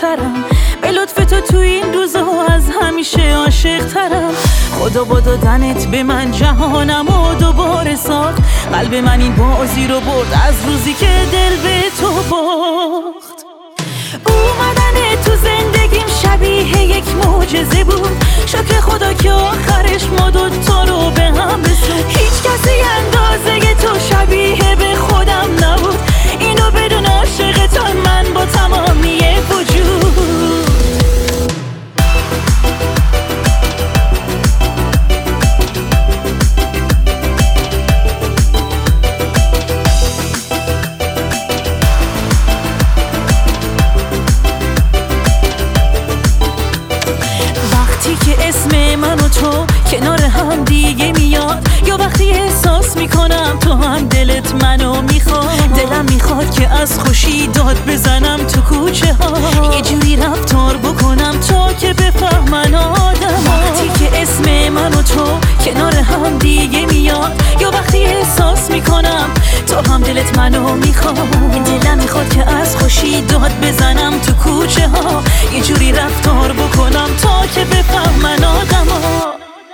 بهترم، به لطف تو توی این روزا از همیشه عاشق ترم. خدا با دادنت به من جهانمو دوباره ساخت، قلب من این بازی رو برد از روزی که دل به تو باخت. اومدن تو زندگیم شبیه یک معجزه بود، شکر خدا که آخرش ما دوتا رو به هم رسوند. هیچ کسی اندازه تو شبیه به خودم نبود، اینو بدون عاشقتم من با تمامی وجود. اسم من و تو کنار هم دیگه میاد، یا وقتی احساس میکنم تو هم دلت منو میخواد. دلم میخواد که از خوشی داد بزنم تو کوچه ها، یه جوری رفتار بکنم تا که بفهمن آدم. وقتی که اسم من و تو کنار هم دیگه میاد، یا وقتی احساس میکنم تو هم دلت منو میخواد. دلم میخواد که از خوشی داد بزنم تو کوچه ها، یه جوری رفتار بکنم تا که بفهمن آدما.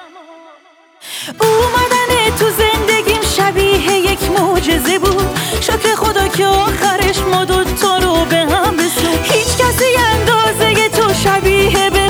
اومدن تو زندگیم شبیه یک معجزه بود، شکر خدا که آخرش ما دوتا رو به هم رسوند. هیچ کسی اندازه تو شبیه به